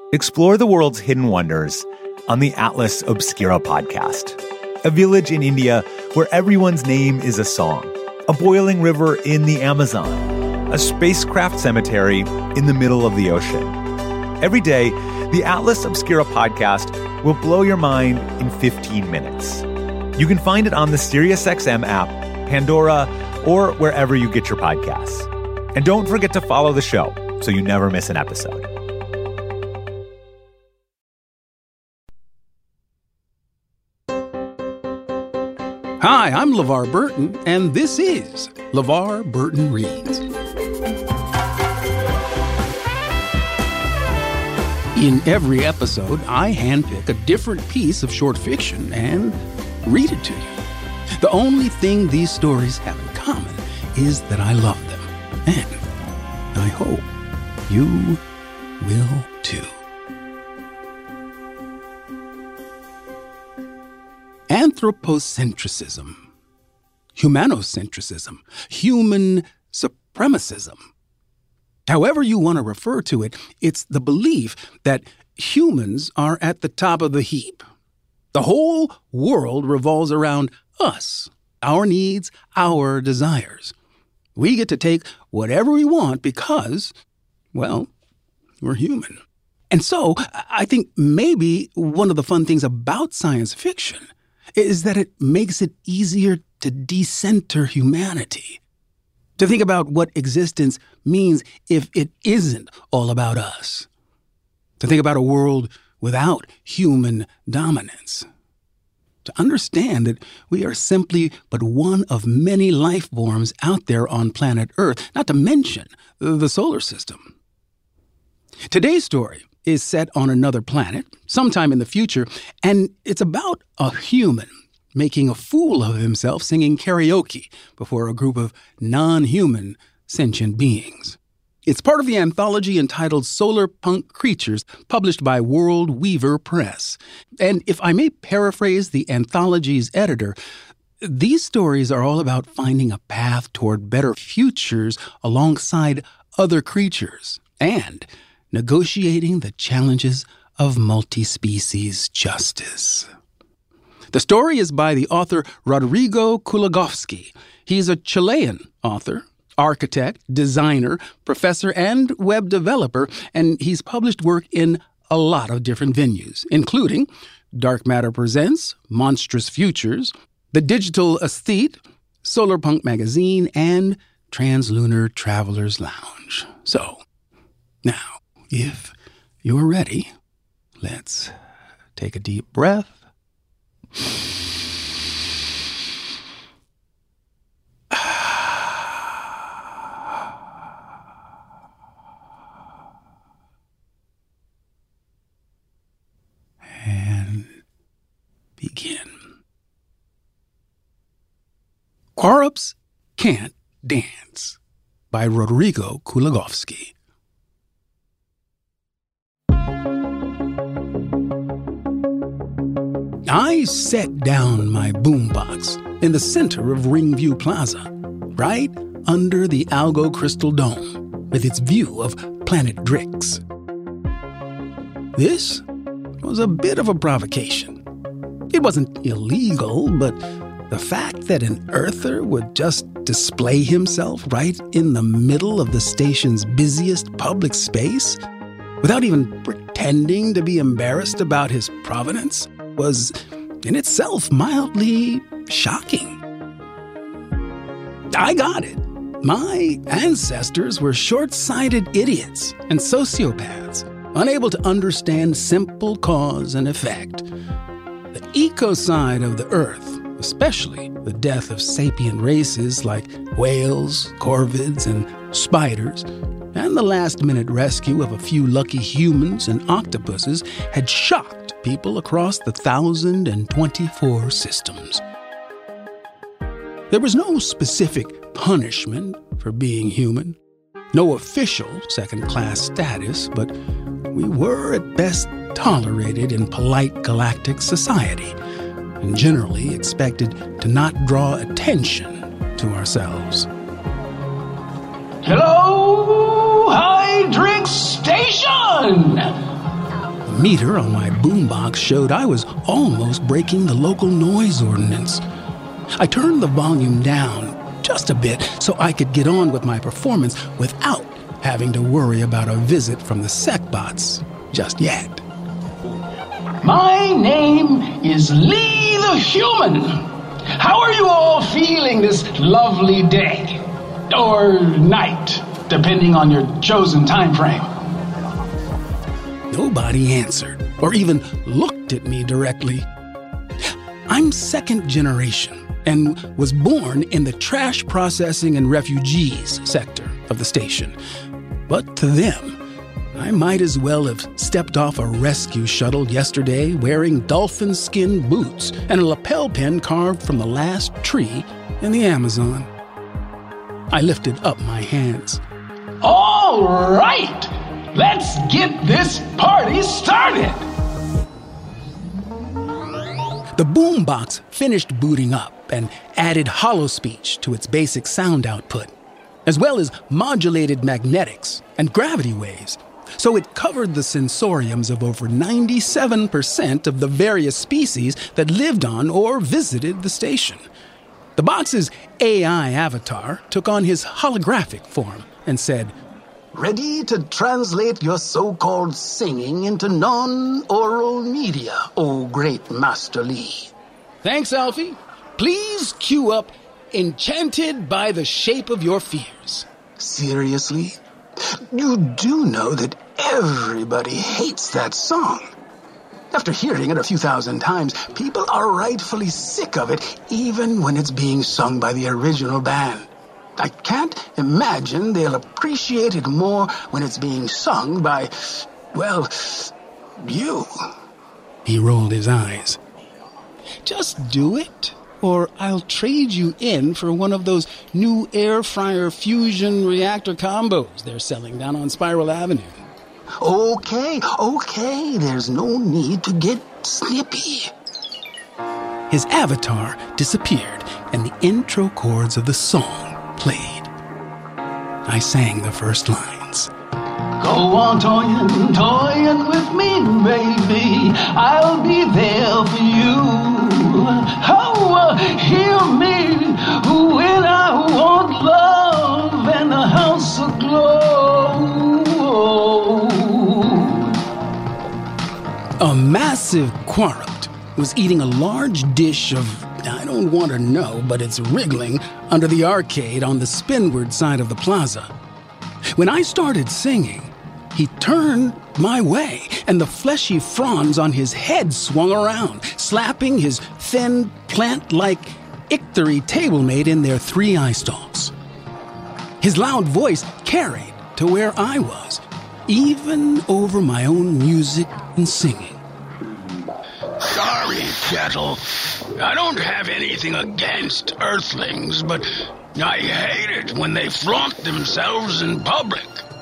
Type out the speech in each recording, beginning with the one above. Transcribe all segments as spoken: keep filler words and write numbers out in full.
Explore the world's hidden wonders on the Atlas Obscura podcast. A village in India where everyone's name is a song. A boiling river in the Amazon. A spacecraft cemetery in the middle of the ocean. Every day, the Atlas Obscura podcast will blow your mind in fifteen minutes. You can find it on the SiriusXM app, Pandora, or wherever you get your podcasts. And don't forget to follow the show so you never miss an episode. Hi, I'm LeVar Burton, and this is LeVar Burton Reads. In every episode, I handpick a different piece of short fiction and read it to you. The only thing these stories have in common is that I love them, and I hope you will too. Anthropocentrism, humanocentrism, human supremacism. However you want to refer to it, it's the belief that humans are at the top of the heap. The whole world revolves around us, our needs, our desires. We get to take whatever we want because, well, we're human. And so I think maybe one of the fun things about science fiction is that it makes it easier to decenter humanity, to think about what existence means if it isn't all about us, to think about a world without human dominance, to understand that we are simply but one of many life forms out there on planet Earth, not to mention the solar system. Today's story is set on another planet, sometime in the future, and it's about a human making a fool of himself singing karaoke before a group of non-human sentient beings. It's part of the anthology entitled Solar Punk Creatures, published by World Weaver Press. And if I may paraphrase the anthology's editor, these stories are all about finding a path toward better futures alongside other creatures and negotiating the challenges of multi-species justice. The story is by the author Rodrigo Kulagofsky. He's a Chilean author, architect, designer, professor, and web developer, and he's published work in a lot of different venues, including Dark Matter Presents, Monstrous Futures, The Digital Aesthete, Solar Punk Magazine, and Translunar Traveler's Lounge. So, now, if you're ready, let's take a deep breath. And begin. Quarups Can't Dance by Rodrigo Kulagofsky. I set down my boombox in the center of Ringview Plaza, right under the Algo Crystal Dome, with its view of planet Drix. This was a bit of a provocation. It wasn't illegal, but the fact that an Earther would just display himself right in the middle of the station's busiest public space, without even pretending to be embarrassed about his provenance, was in itself mildly shocking. I got it. My ancestors were short-sighted idiots and sociopaths, unable to understand simple cause and effect. The ecocide of the Earth, especially the death of sapient races like whales, corvids, and spiders, and the last-minute rescue of a few lucky humans and octopuses, had shocked people across the one thousand twenty-four systems. There was no specific punishment for being human, no official second-class status, but we were at best tolerated in polite galactic society, and generally expected to not draw attention to ourselves. Hello, Hydrix Station! meter on my boombox showed I was almost breaking the local noise ordinance. I turned the volume down just a bit so I could get on with my performance without having to worry about a visit from the SecBots just yet. My name is Lee the Human. How are you all feeling this lovely day? Or night, depending on your chosen time frame. Nobody answered or even looked at me directly. I'm second generation and was born in the trash processing and refugees sector of the station. But to them, I might as well have stepped off a rescue shuttle yesterday wearing dolphin skin boots and a lapel pin carved from the last tree in the Amazon. I lifted up my hands. All right, let's get this party started. The boombox finished booting up and added holospeech to its basic sound output, as well as modulated magnetics and gravity waves, so it covered the sensoriums of over ninety-seven percent of the various species that lived on or visited the station. The box's A I avatar took on his holographic form and said, "Ready to translate your so-called singing into non-oral media, O great Master Lee." "Thanks, Alfie. Please cue up Enchanted by the Shape of Your Fears." Seriously? You do know that everybody hates that song. After hearing it a few thousand times, people are rightfully sick of it, even when it's being sung by the original band. I can't imagine they'll appreciate it more when it's being sung by, well, you. He rolled his eyes. "Just do it, or I'll trade you in for one of those new air fryer fusion reactor combos they're selling down on Spiral Avenue." Okay, okay, there's no need to get snippy. His avatar disappeared, and the intro chords of the song played. I sang the first lines. Go on toying, toying with me, baby. I'll be there for you. Oh, uh, hear me when I want love and a house aglow. A massive Quarant was eating a large dish of, I don't want to know, but it's wriggling under the arcade on the spinward side of the plaza. When I started singing, he turned my way, and the fleshy fronds on his head swung around, slapping his thin, plant-like ichtery tablemate in their three eye stalks. His loud voice carried to where I was, even over my own music and singing. Sorry, Kettle. I don't have anything against Earthlings, but I hate it when they flaunt themselves in public.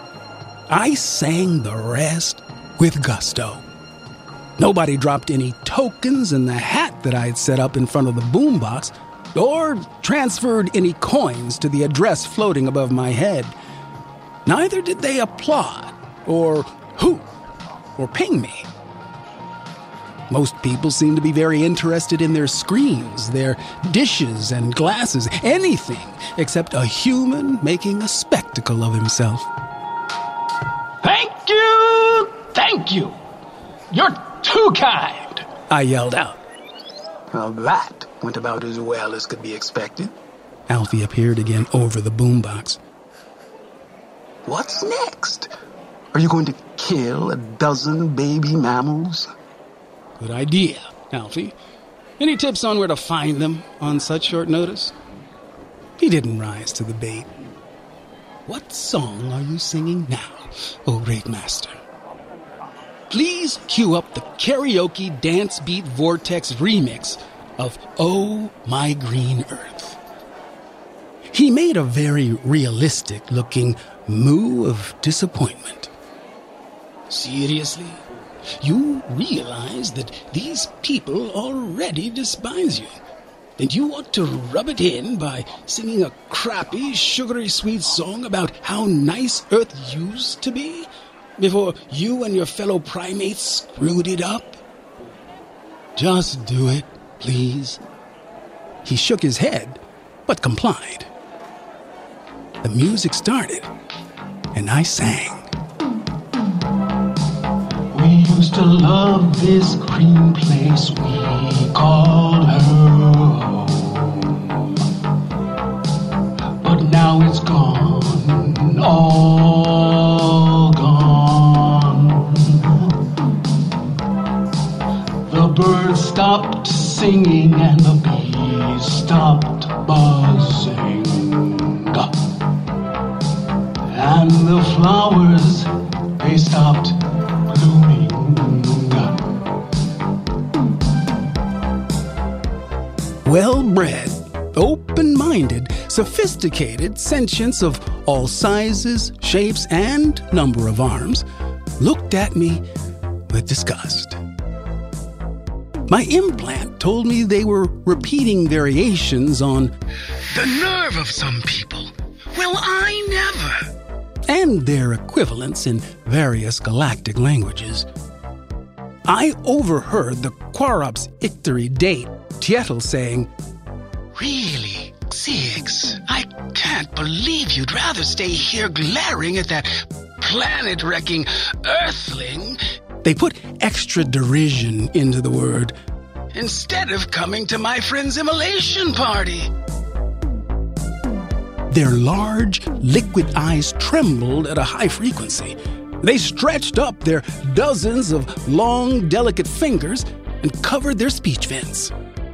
I sang the rest with gusto. Nobody dropped any tokens in the hat that I'd set up in front of the boombox, or transferred any coins to the address floating above my head. Neither did they applaud, or hoot, or ping me. Most people seem to be very interested in their screens, their dishes and glasses, anything except a human making a spectacle of himself. Thank you, thank you. You're too kind, I yelled out. Well, that went about as well as could be expected. Alfie appeared again over the boombox. What's next? Are you going to kill a dozen baby mammals? Good idea, Alfie. Any tips on where to find them on such short notice? He didn't rise to the bait. What song are you singing now, O great master? Please cue up the karaoke dance beat vortex remix of Oh My Green Earth. He made a very realistic-looking moo of disappointment. Seriously? You realize that these people already despise you, and you want to rub it in by singing a crappy, sugary sweet song about how nice Earth used to be? before you and your fellow primates screwed it up? Just do it, please. He shook his head, but complied. The music started, and I sang. We used to love this green place we called her home. But now it's gone, all gone. The birds stopped singing and the bees stopped buzzing. And the flowers, they stopped blooming. Well-bred, open-minded, sophisticated sentience of all sizes, shapes, and number of arms looked at me with disgust. My implant told me they were repeating variations on The nerve of some people. Well, I never. and their equivalents in various galactic languages. I overheard the Quarops Ictery date Tiettel saying, Really, Six? I can't believe you'd rather stay here glaring at that planet-wrecking Earthling they put extra derision into the word, instead of coming to my friend's immolation party. their large, liquid eyes trembled at a high frequency. They stretched up their dozens of long, delicate fingers and covered their speech vents.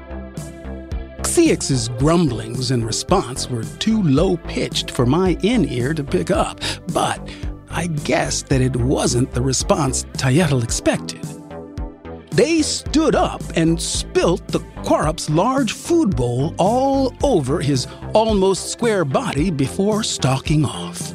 Xix's grumblings in response were too low-pitched for my in-ear to pick up, but I guessed that it wasn't the response Tiettel expected. They stood up and spilt the Quarop's large food bowl all over his almost square body before stalking off.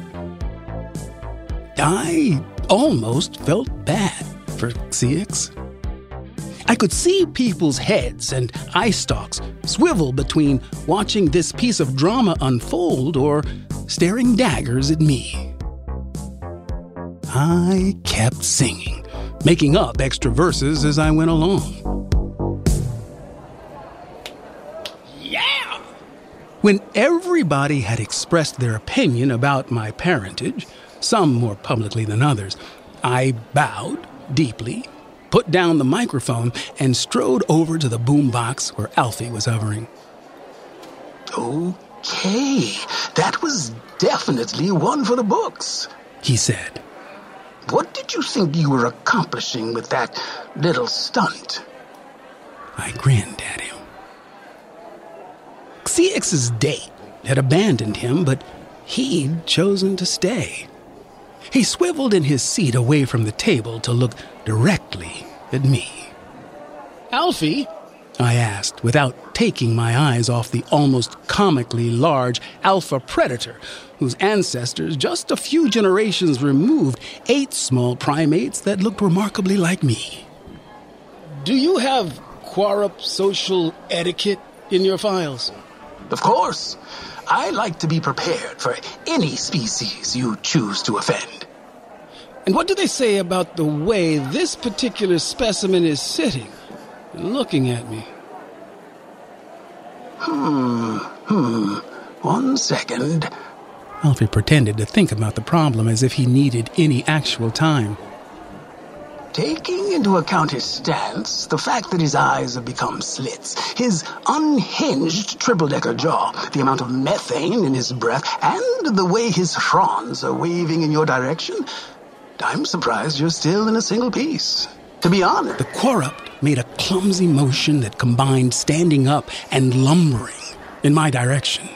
I almost felt bad for Xix. I could see people's heads and eye stalks swivel between watching this piece of drama unfold or staring daggers at me. I kept singing, making up extra verses as I went along. Yeah! When everybody had expressed their opinion about my parentage, some more publicly than others, I bowed deeply, put down the microphone, and strode over to the boombox where Alfie was hovering. Okay, that was definitely one for the books, He said. What did you think you were accomplishing with that little stunt? I grinned at him. Xix's date had abandoned him, but he'd chosen to stay. He swiveled in his seat away from the table to look directly at me. Alfie? I asked, without taking my eyes off the almost comically large alpha predator, whose ancestors just a few generations removed ate small primates that looked remarkably like me. Do you have Quarop social etiquette in your files? Of course. I like to be prepared for any species you choose to offend. And what do they say about the way this particular specimen is sitting and looking at me? Hmm, hmm. One second. Alfie pretended to think about the problem as if he needed any actual time. Taking into account his stance, the fact that his eyes have become slits, his unhinged triple-decker jaw, the amount of methane in his breath, and the way his fronds are waving in your direction, I'm surprised you're still in a single piece. To be honest. The Quarop made a clumsy motion that combined standing up and lumbering in my direction.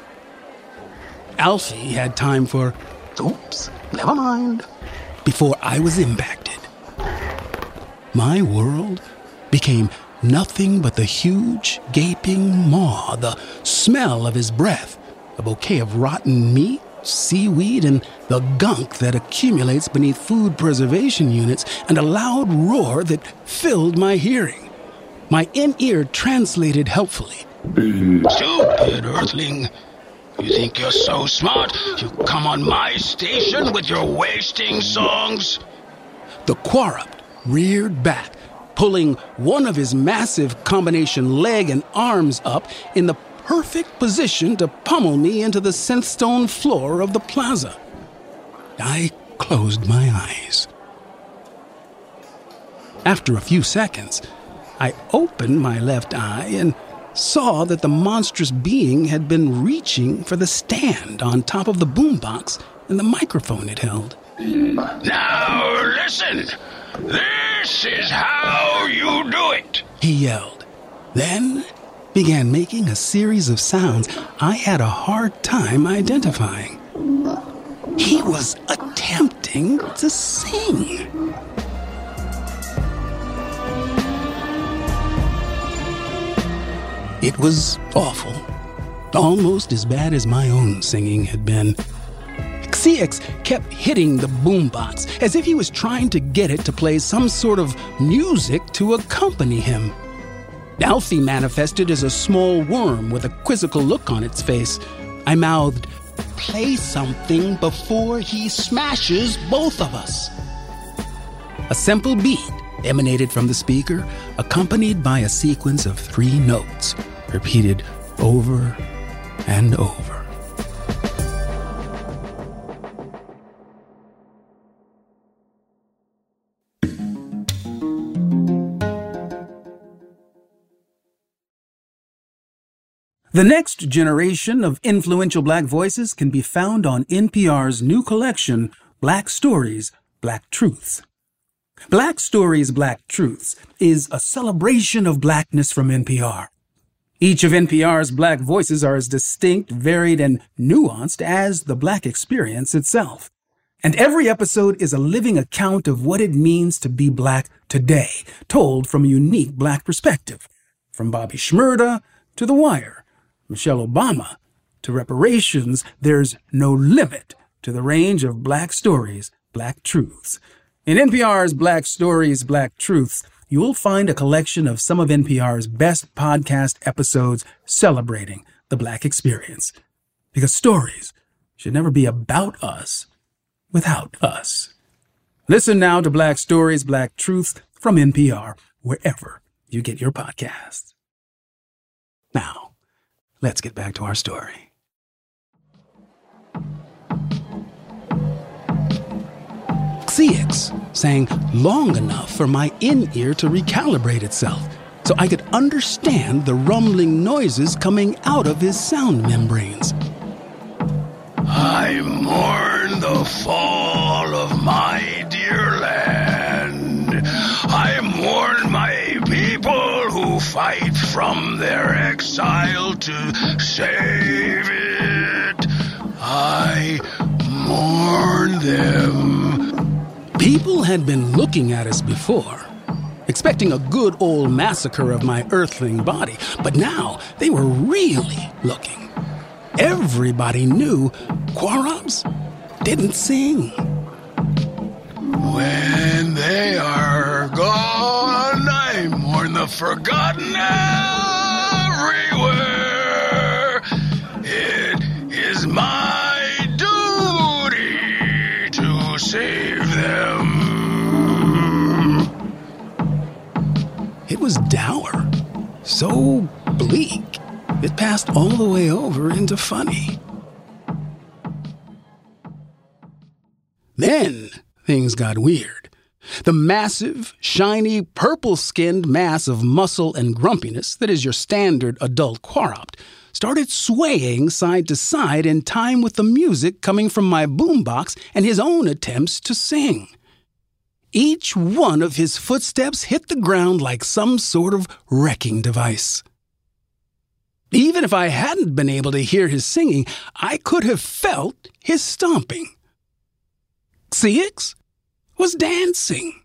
Alfie had time for, Oops, never mind. before I was impacted. My world became nothing but the huge, gaping maw, the smell of his breath, a bouquet of rotten meat, seaweed, and the gunk that accumulates beneath food preservation units, and a loud roar that filled my hearing. My in-ear translated helpfully. Stupid Earthling. You think you're so smart? You come on my station with your wasting songs? The Quarupt reared back, pulling one of his massive combination leg and arms up in the perfect position to pummel me into the synthstone floor of the plaza. I closed my eyes. After a few seconds, I opened my left eye and saw that the monstrous being had been reaching for the stand on top of the boombox and the microphone it held. Now listen! This is how you do it! He yelled, then began making a series of sounds I had a hard time identifying. He was attempting to sing. It was awful, almost as bad as my own singing had been. C X kept hitting the boombox as if he was trying to get it to play some sort of music to accompany him. Alfie manifested as a small worm with a quizzical look on its face. I mouthed, "Play something before he smashes both of us." A simple beat emanated from the speaker, accompanied by a sequence of three notes, repeated over and over. The next generation of influential Black voices can be found on N P R's new collection, Black Stories, Black Truths. Black Stories, Black Truths is a celebration of Blackness from N P R. Each of N P R's Black voices are as distinct, varied, and nuanced as the Black experience itself. And every episode is a living account of what it means to be Black today, told from a unique Black perspective. From Bobby Shmurda to The Wire, Michelle Obama to reparations, there's no limit to the range of Black Stories, Black Truths. In N P R's Black Stories, Black Truths, you will find a collection of some of N P R's best podcast episodes celebrating the Black experience. Because stories should never be about us without us. Listen now to Black Stories, Black Truths from N P R, wherever you get your podcasts. Now, let's get back to our story. C X sang long enough for my in-ear to recalibrate itself, so I could understand the rumbling noises coming out of his sound membranes. I mourn the fall of my dear land. I mourn my people who fight from their exile to save it. I mourn them. People had been looking at us before, expecting a good old massacre of my earthling body, but now they were really looking. Everybody knew Quarups didn't sing. When they are gone, I mourn the forgotten everywhere. It is my duty to save them. It was dour, so bleak, it passed all the way over into funny. Then things got weird. The massive, shiny, purple-skinned mass of muscle and grumpiness that is your standard adult Quarupt started swaying side to side in time with the music coming from my boombox and his own attempts to sing. Each one of his footsteps hit the ground like some sort of wrecking device. Even if I hadn't been able to hear his singing, I could have felt his stomping. C X was dancing.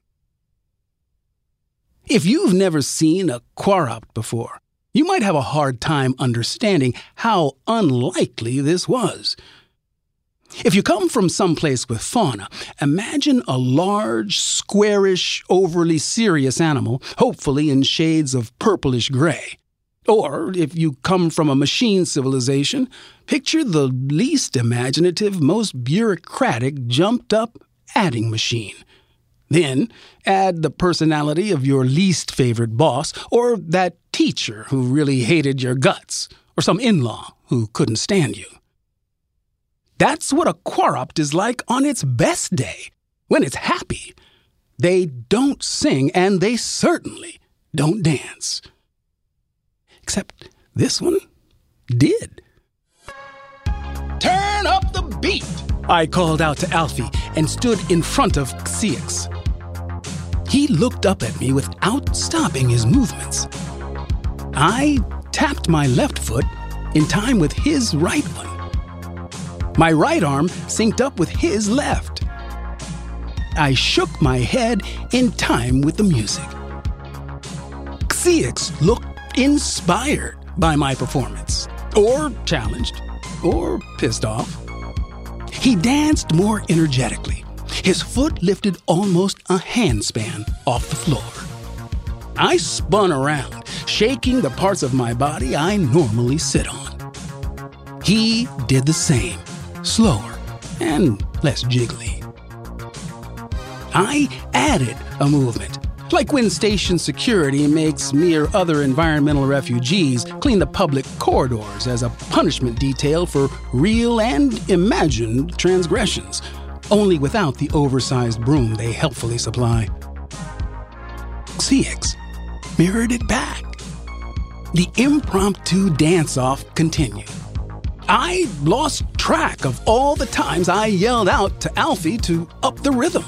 If you've never seen a Quarupt before, you might have a hard time understanding how unlikely this was. If you come from someplace with fauna, imagine a large, squarish, overly serious animal, hopefully in shades of purplish gray. Or, if you come from a machine civilization, picture the least imaginative, most bureaucratic, jumped-up adding machine. Then, add the personality of your least favorite boss, or that teacher who really hated your guts, or some in-law who couldn't stand you. That's what a Quarupt is like on its best day, when it's happy. They don't sing, and they certainly don't dance. Except this one did. Turn up the beat! I called out to Alfie and stood in front of Ceyx. He looked up at me without stopping his movements. I tapped my left foot in time with his right one. My right arm synced up with his left. I shook my head in time with the music. Ceyx looked inspired by my performance, or challenged, or pissed off. He danced more energetically. His foot lifted almost a handspan off the floor. I spun around, shaking the parts of my body I normally sit on. He did the same, slower and less jiggly. I added a movement, like when station security makes me or other environmental refugees clean the public corridors as a punishment detail for real and imagined transgressions, only without the oversized broom they helpfully supply. Ceyx mirrored it back. The impromptu dance-off continued. I lost track of all the times I yelled out to Alfie to up the rhythm.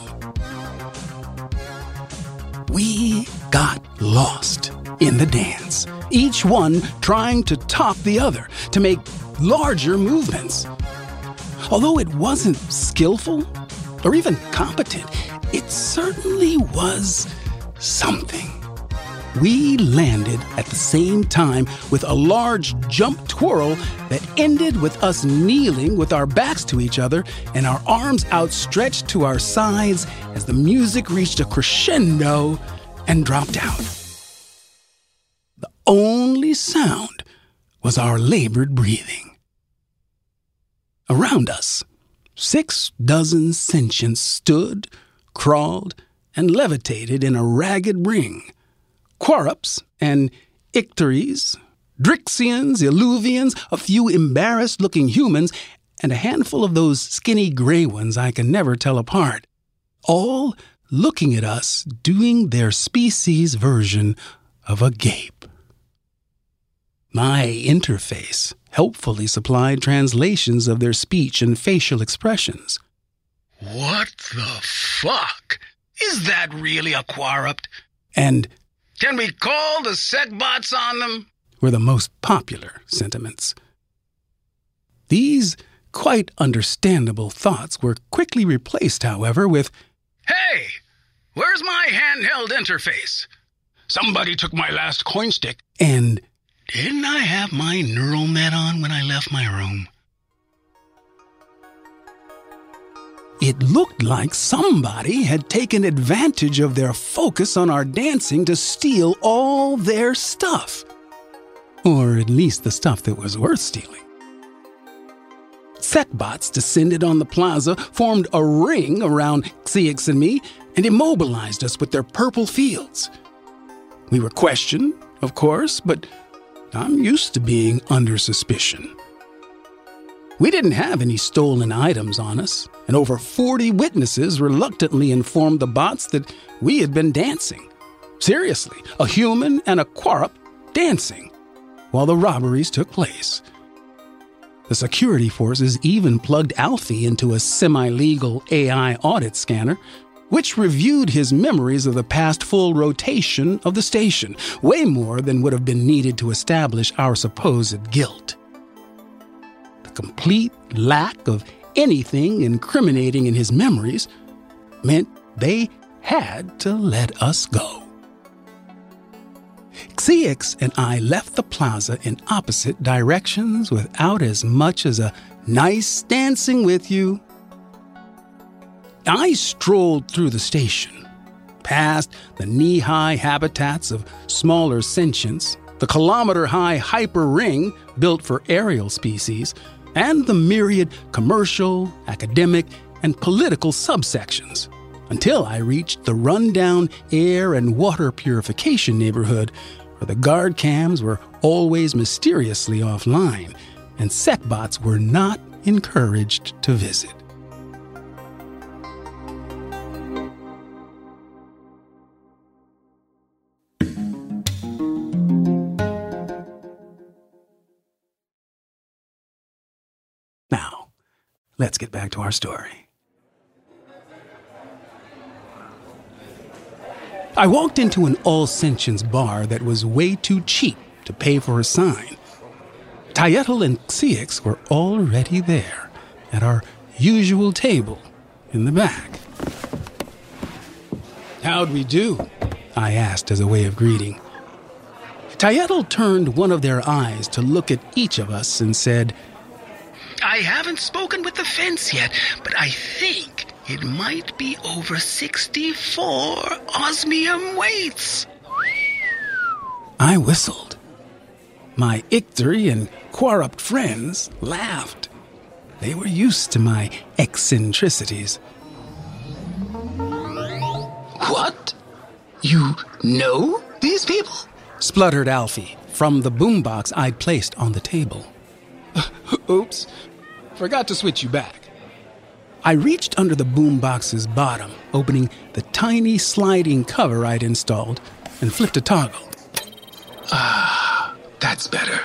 We got lost in the dance, each one trying to top the other, to make larger movements. Although it wasn't skillful or even competent, it certainly was something. We landed at the same time with a large jump twirl that ended with us kneeling with our backs to each other and our arms outstretched to our sides as the music reached a crescendo and dropped out. The only sound was our labored breathing. Around us, six dozen sentients stood, crawled, and levitated in a ragged ring. Quarupts and Icteries, Drixians, Illuvians, a few embarrassed-looking humans, and a handful of those skinny gray ones I can never tell apart, all looking at us doing their species version of a gape. My interface helpfully supplied translations of their speech and facial expressions. What the fuck? Is that really a Quarupt? And can we call the Setbots on them? Were the most popular sentiments. These quite understandable thoughts were quickly replaced, however, with, "Hey, where's my handheld interface? Somebody took my last coin stick." And, "Didn't I have my neural net on when I left my room?" It looked like somebody had taken advantage of their focus on our dancing to steal all their stuff. Or at least the stuff that was worth stealing. Setbots descended on the plaza, formed a ring around Ceyx and me, and immobilized us with their purple fields. We were questioned, of course, but I'm used to being under suspicion. We didn't have any stolen items on us, and over forty witnesses reluctantly informed the bots that we had been dancing. Seriously, a human and a Quarupt dancing, while the robberies took place. The security forces even plugged Alfie into a semi-legal A I audit scanner, which reviewed his memories of the past full rotation of the station, way more than would have been needed to establish our supposed guilt. The complete lack of anything incriminating in his memories meant they had to let us go. Ceyx and I left the plaza in opposite directions without as much as a nice dancing with you. I strolled through the station, past the knee-high habitats of smaller sentients, the kilometer-high hyper ring built for aerial species, and the myriad commercial, academic, and political subsections, until I reached the rundown air and water purification neighborhood where the guard cams were always mysteriously offline and SecBots were not encouraged to visit. Now, let's get back to our story. I walked into an All Sentience bar that was way too cheap to pay for a sign. Tietl and Xiix were already there, at our usual table in the back. "How'd we do?" I asked as a way of greeting. Tietl turned one of their eyes to look at each of us and said, I haven't spoken with the fence yet, but I think it might be over sixty-four osmium weights. I whistled. My Ictri and Quarupt friends laughed. They were used to my eccentricities. What? You know these people? Spluttered Alfie from the boombox I'd placed on the table. Oops. Forgot to switch you back. I reached under the boombox's bottom, opening the tiny sliding cover I'd installed, and flipped a toggle. Ah, that's better.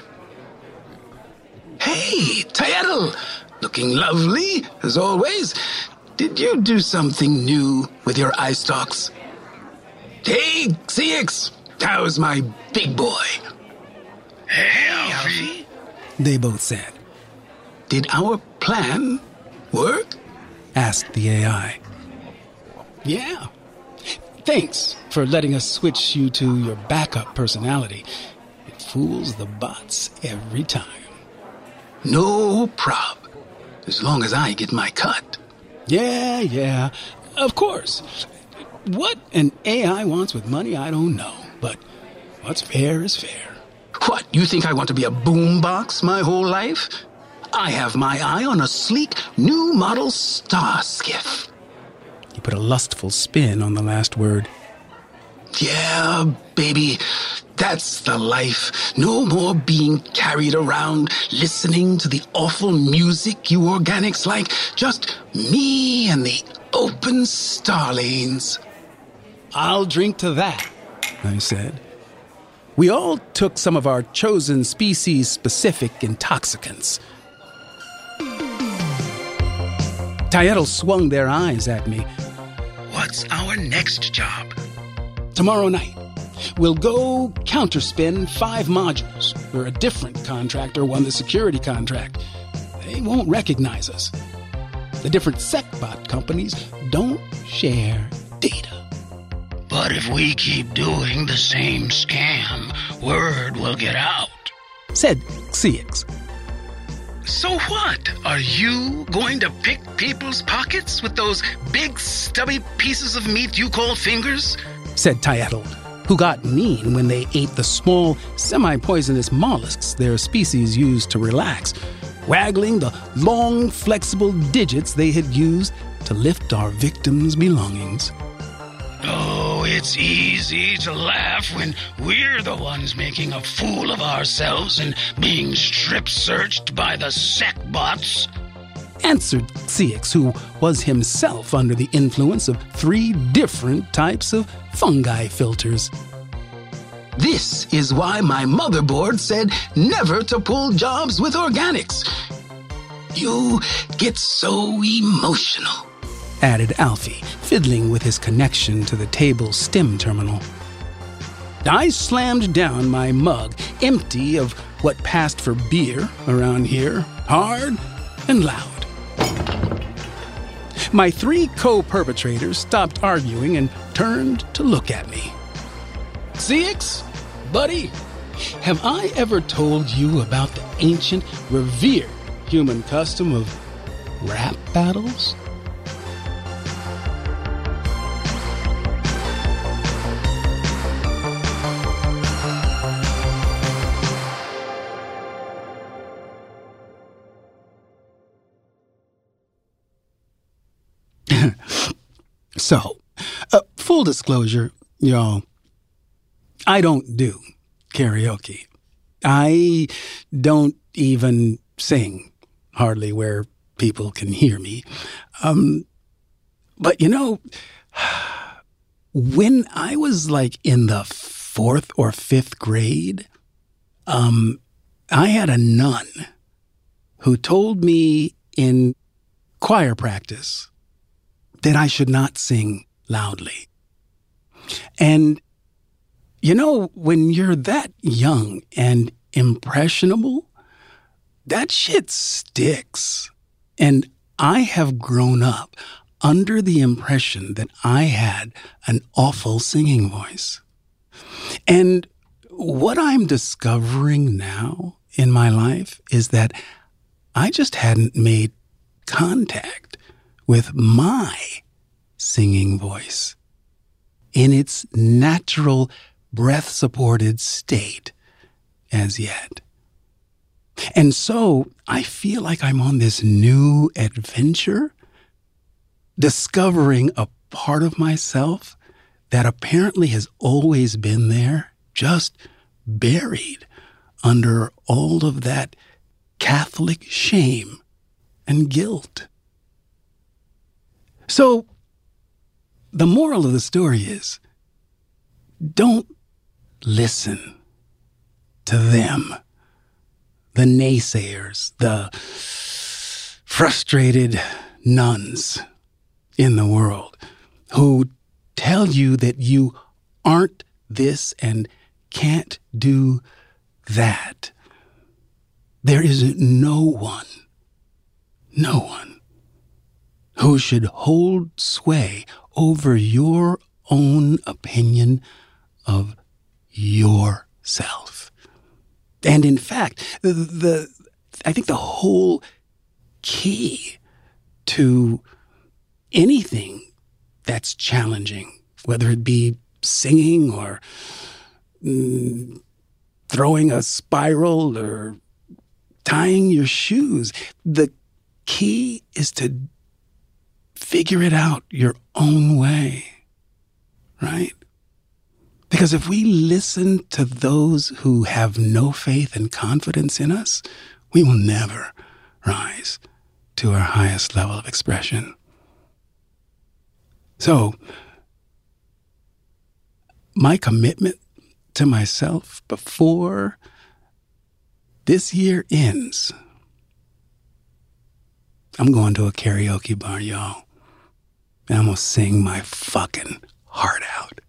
Hey, Tietl! Looking lovely, as always. Did you do something new with your eye stalks? Hey, Xiix! How's my big boy? Hey, Alfie. They both said. Did our plan work? Asked the A I. Yeah. Thanks for letting us switch you to your backup personality. It fools the bots every time. No prob. As long as I get my cut. Yeah, yeah. Of course. What an A I wants with money, I don't know. But what's fair is fair. What, you think I want to be a boombox my whole life? I have my eye on a sleek, new model star skiff. He put a lustful spin on the last word. Yeah, baby, that's the life. No more being carried around, listening to the awful music you organics like. Just me and the open star lanes. I'll drink to that, I said. We all took some of our chosen species-specific intoxicants. Tietl swung their eyes at me. What's our next job? Tomorrow night, we'll go counterspin five modules where a different contractor won the security contract. They won't recognize us. The different SecBot companies don't share data. But if we keep doing the same scam, word will get out, said Xiix. So what? Are you going to pick people's pockets with those big stubby pieces of meat you call fingers? Said Tietl, who got mean when they ate the small, semi-poisonous mollusks their species used to relax, waggling the long, flexible digits they had used to lift our victims' belongings. Oh, it's easy to laugh when we're the ones making a fool of ourselves and being strip-searched by the SecBots. Answered Xiix, who was himself under the influence of three different types of fungi filters. This is why my motherboard said never to pull jobs with organics. You get so emotional, added Alfie, fiddling with his connection to the table's stem terminal. I slammed down my mug, empty of what passed for beer around here, hard and loud. My three co-perpetrators stopped arguing and turned to look at me. Xiix, buddy, have I ever told you about the ancient, revered human custom of rap battles? So, uh, full disclosure, y'all, I don't do karaoke. I don't even sing, hardly where people can hear me. Um, but, you know, when I was like in the fourth or fifth grade, um, I had a nun who told me in choir practice that I should not sing loudly. And, you know, when you're that young and impressionable, that shit sticks. And I have grown up under the impression that I had an awful singing voice. And what I'm discovering now in my life is that I just hadn't made contact with my singing voice in its natural breath-supported state as yet. And so I feel like I'm on this new adventure, discovering a part of myself that apparently has always been there, just buried under all of that Catholic shame and guilt. So the moral of the story is, don't listen to them, the naysayers, the frustrated nuns in the world who tell you that you aren't this and can't do that. There is no one, no one who should hold sway over your own opinion of yourself. And in fact, the, the I think the whole key to anything that's challenging, whether it be singing or mm, throwing a spiral or tying your shoes, the key is to figure it out your own way, right? Because if we listen to those who have no faith and confidence in us, we will never rise to our highest level of expression. So, my commitment to myself before this year ends, I'm going to a karaoke bar, y'all, and I'm going to sing my fucking heart out.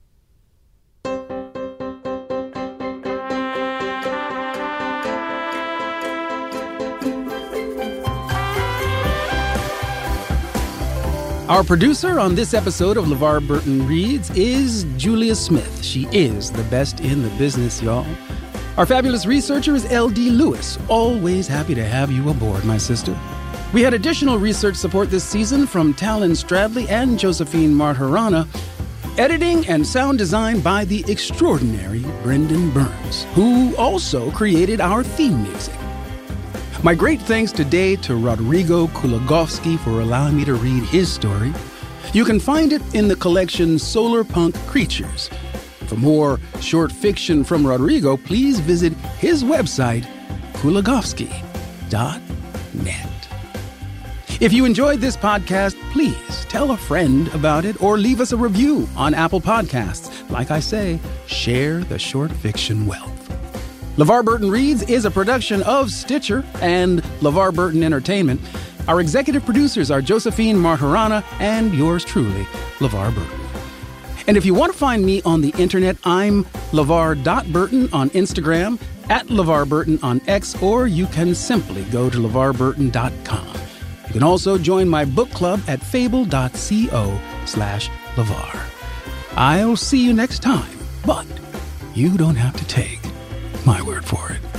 Our producer on this episode of LeVar Burton Reads is Julia Smith. She is the best in the business, y'all. Our fabulous researcher is L D Lewis. Always happy to have you aboard, my sister. We had additional research support this season from Talon Stradley and Josephine Martirana. Editing and sound design by the extraordinary Brendan Burns, who also created our theme music. My great thanks today to Rodrigo Kulagowski for allowing me to read his story. You can find it in the collection Solar Punk Creatures. For more short fiction from Rodrigo, please visit his website, kulagowski dot net. If you enjoyed this podcast, please tell a friend about it or leave us a review on Apple Podcasts. Like I say, share the short fiction wealth. LeVar Burton Reads is a production of Stitcher and LeVar Burton Entertainment. Our executive producers are Josephine Martirana and yours truly, LeVar Burton. And if you want to find me on the internet, I'm LeVar dot Burton on Instagram, at LeVar Burton on X, or you can simply go to levar burton dot com. You can also join my book club at fable dot co slash LeVar. I'll see you next time, but you don't have to take my word for it.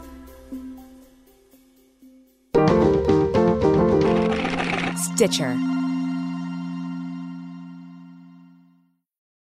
Stitcher.